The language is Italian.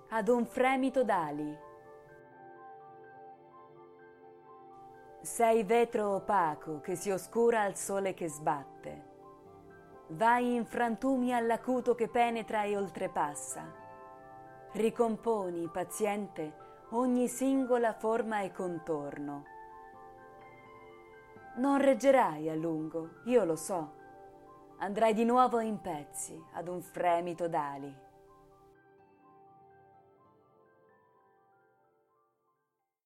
ad un fremito d'ali. Sei vetro opaco che si oscura al sole che sbatte. Vai in frantumi all'acuto che penetra e oltrepassa. Ricomponi, paziente, ogni singola forma e contorno. Non reggerai a lungo, io lo so. Andrai di nuovo in pezzi ad un fremito d'ali.